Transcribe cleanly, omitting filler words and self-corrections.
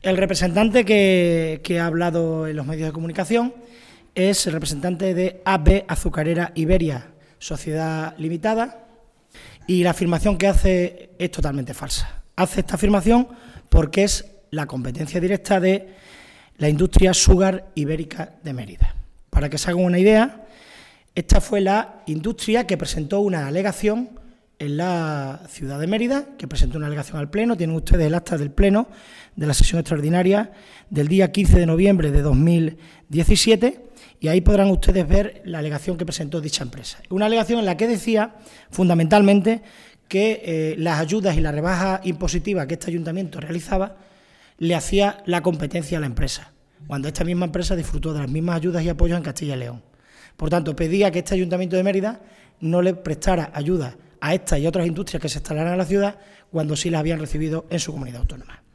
El representante que ha hablado en los medios de comunicación es el representante de AB Azucarera Iberia, Sociedad Limitada, y la afirmación que hace es totalmente falsa. Hace esta afirmación porque es la competencia directa de la industria Sugar Ibérica de Mérida. Para que se hagan una idea, esta fue la industria que presentó una alegación en la ciudad de Mérida, que presentó una alegación al Pleno. Tienen ustedes el acta del Pleno de la sesión extraordinaria del día 15 de noviembre de 2017 y ahí podrán ustedes ver la alegación que presentó dicha empresa. Una alegación en la que decía fundamentalmente que las ayudas y la rebaja impositiva que este ayuntamiento realizaba le hacía la competencia a la empresa, cuando esta misma empresa disfrutó de las mismas ayudas y apoyos en Castilla y León. Por tanto, pedía que este ayuntamiento de Mérida no le prestara ayuda a estas y otras industrias que se instalaran en la ciudad cuando sí las habían recibido en su comunidad autónoma.